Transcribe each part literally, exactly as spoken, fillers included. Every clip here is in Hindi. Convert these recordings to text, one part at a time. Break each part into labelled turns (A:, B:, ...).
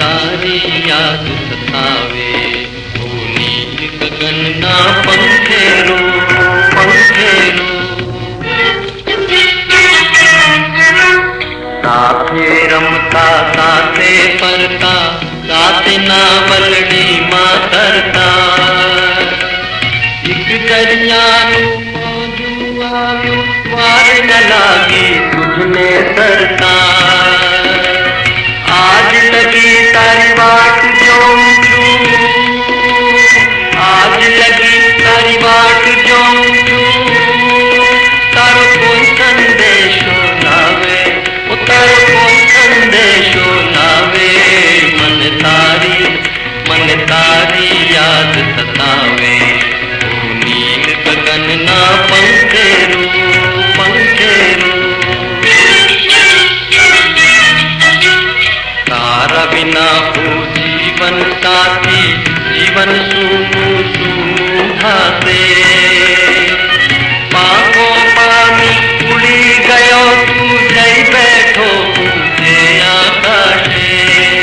A: तारी याद सतावे। ओ नील गगन ना पंखेरो पंखेरो। साथे रमता साथे परता साथे ना बलड़ी मातरता। एक दरिया नू आव्यो वार न लागी तुझने सरता। आज लगी तारी बात जोऊं, आज लगी तारी बात जोऊं। तारो कोई संदेशो लावे, ओ तारो कोई संदेशो लावे। मन तारी मन तारी याद सतावे। ओ नील गगन ना पंखेरो पंखेरो। तारा बिना हो जीवन साथी जीवन सुनु सुनु भासे। पाको पानी उड़ी गयो तू जई बैठो ऊंचे आकाशे।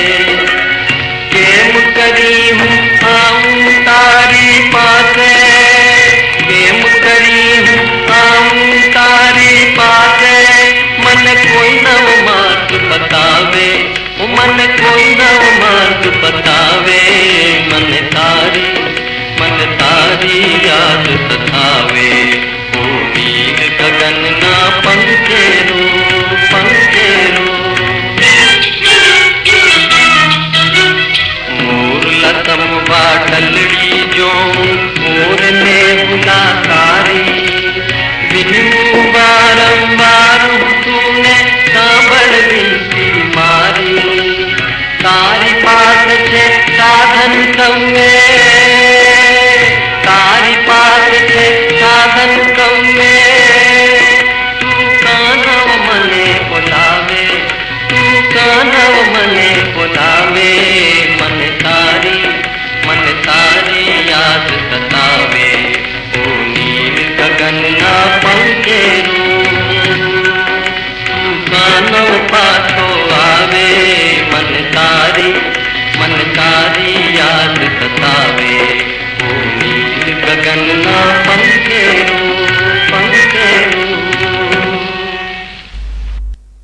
A: केम करी हूँ आऊं तारी पासे, केम करी हूँ आऊं तारी पासे। मन कोई नव मार्ग बतावे, ओ मन कोई नव मार्ग बतावे। मन तारी मन तारी याद सतावे।